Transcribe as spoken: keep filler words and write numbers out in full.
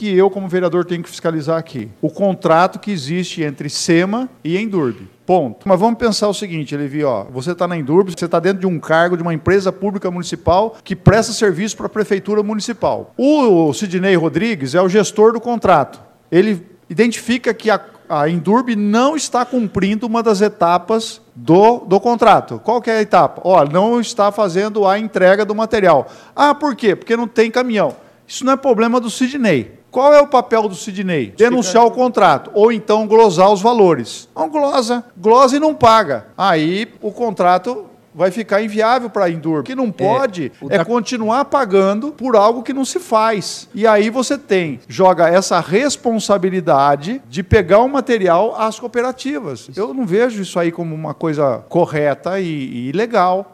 que eu, como vereador, tenho que fiscalizar aqui? O contrato que existe entre SEMA e Endurbe. Ponto. Mas vamos pensar o seguinte, Levi, ó, você está na Endurbe, você está dentro de um cargo de uma empresa pública municipal que presta serviço para a prefeitura municipal. O Sidney Rodrigues é o gestor do contrato. Ele identifica que a, a Endurbe não está cumprindo uma das etapas do, do contrato. Qual que é a etapa? Ó, não está fazendo a entrega do material. Ah, por quê? Porque não tem caminhão. Isso não é problema do Sidney. Qual é o papel do Sidney? Denunciar o contrato, ou então glosar os valores. Não glosa, glosa e não paga. Aí o contrato vai ficar inviável para a Endurbe. O que não pode é, é da... continuar pagando por algo que não se faz. E aí você tem, joga essa responsabilidade de pegar o material às cooperativas. Eu não vejo isso aí como uma coisa correta e, e legal.